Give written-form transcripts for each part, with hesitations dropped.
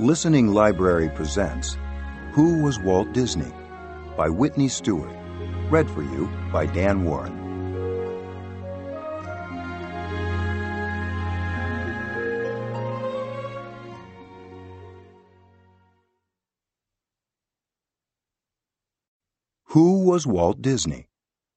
Listening Library presents Who Was Walt Disney? By Whitney Stewart. Read for you by Dan Warren. Who was Walt Disney?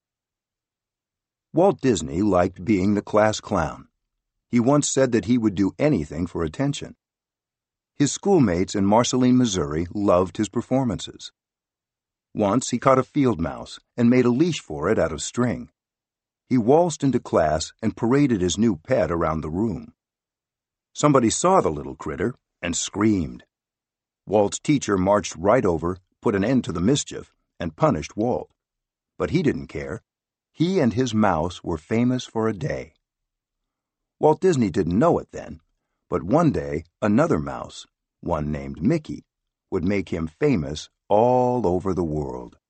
Walt Disney liked being the class clown. He once said that he would do anything for attention. His schoolmates in Marceline, Missouri loved his performances. Once he caught a field mouse and made a leash for it out of string. He waltzed into class and paraded his new pet around the room. Somebody saw the little critter and screamed. Walt's teacher marched right over, put an end to the mischief, and punished Walt. But he didn't care. He and his mouse were famous for a day. Walt Disney didn't know it then, but one day another mouse, one named Mickey, would make him famous all over the world.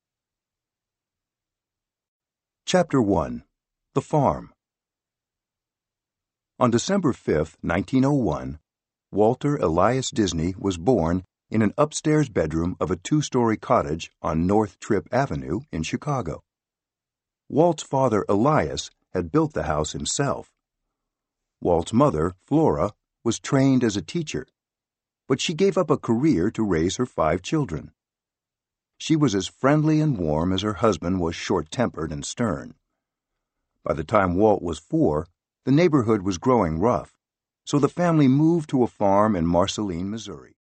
Chapter 1. The Farm. On December 5, 1901, Walter Elias Disney was born in an upstairs bedroom of a two-story cottage on North Trip Avenue in Chicago. Walt's father, Elias, had built the house himself. Walt's mother, Flora, was trained as a teacher, but she gave up a career to raise her 5 children. She was as friendly and warm as her husband was short-tempered and stern. By the time Walt was 4, the neighborhood was growing rough, so the family moved to a farm in Marceline, Missouri.